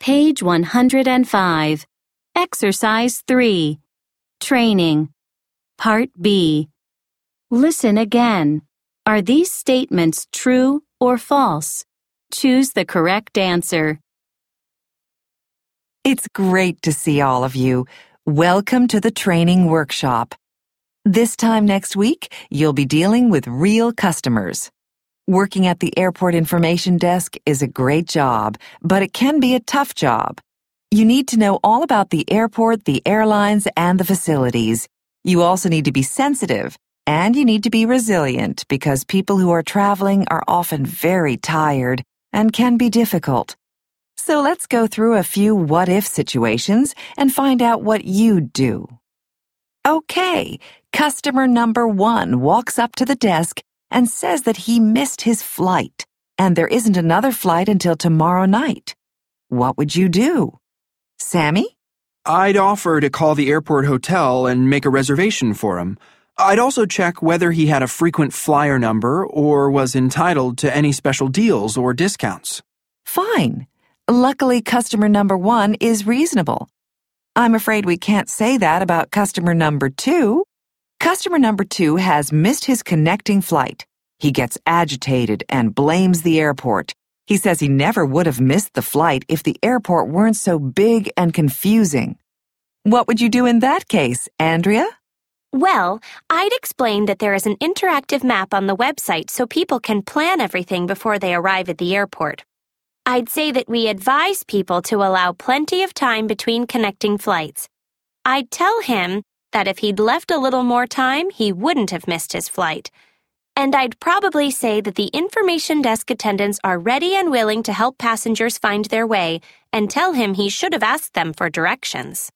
Page 105. Exercise 3. Training. Part B. Listen again. Are these statements true or false? Choose the correct answer. It's great to see all of you. Welcome to the training workshop. This time next week, you'll be dealing with real customers. Working at the airport information desk is a great job, but it can be a tough job. You need to know all about the airport, the airlines, and the facilities. You also need to be sensitive, and you need to be resilient because people who are traveling are often very tired and can be difficult. So let's go through a few what-if situations and find out what you'd do. Okay, customer number 1 walks up to the desk and says that he missed his flight, and there isn't another flight until tomorrow night. What would you do? Sammy? I'd offer to call the airport hotel and make a reservation for him. I'd also check whether he had a frequent flyer number or was entitled to any special deals or discounts. Fine. Luckily, customer number 1 is reasonable. I'm afraid we can't say that about customer number 2. Customer number 2 has missed his connecting flight. He gets agitated and blames the airport. He says he never would have missed the flight if the airport weren't so big and confusing. What would you do in that case, Andrea? Well, I'd explain that there is an interactive map on the website so people can plan everything before they arrive at the airport. I'd say that we advise people to allow plenty of time between connecting flights. I'd tell him that if he'd left a little more time, he wouldn't have missed his flight. And I'd probably say that the information desk attendants are ready and willing to help passengers find their way, and tell him he should have asked them for directions.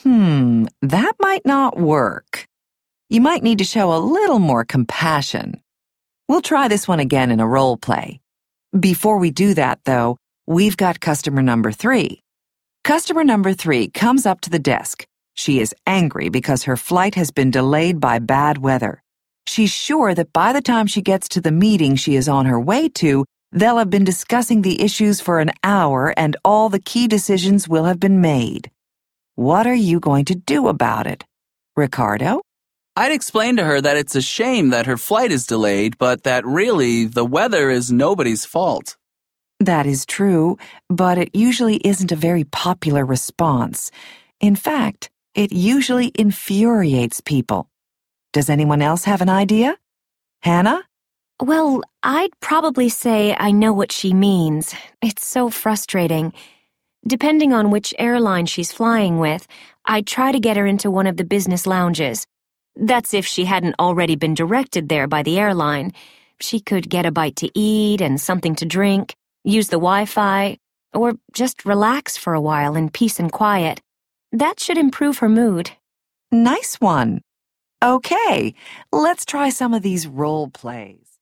That might not work. You might need to show a little more compassion. We'll try this one again in a role play. Before we do that, though, we've got customer number 3. Customer number 3 comes up to the desk. She is angry because her flight has been delayed by bad weather. She's sure that by the time she gets to the meeting she is on her way to, they'll have been discussing the issues for an hour and all the key decisions will have been made. What are you going to do about it? Ricardo? I'd explain to her that it's a shame that her flight is delayed, but that really the weather is nobody's fault. That is true, but it usually isn't a very popular response. In fact, it usually infuriates people. Does anyone else have an idea? Hannah? Well, I'd probably say I know what she means. It's so frustrating. Depending on which airline she's flying with, I'd try to get her into one of the business lounges. That's if she hadn't already been directed there by the airline. She could get a bite to eat and something to drink, use the Wi-Fi, or just relax for a while in peace and quiet. That should improve her mood. Nice one. Okay, let's try some of these role plays.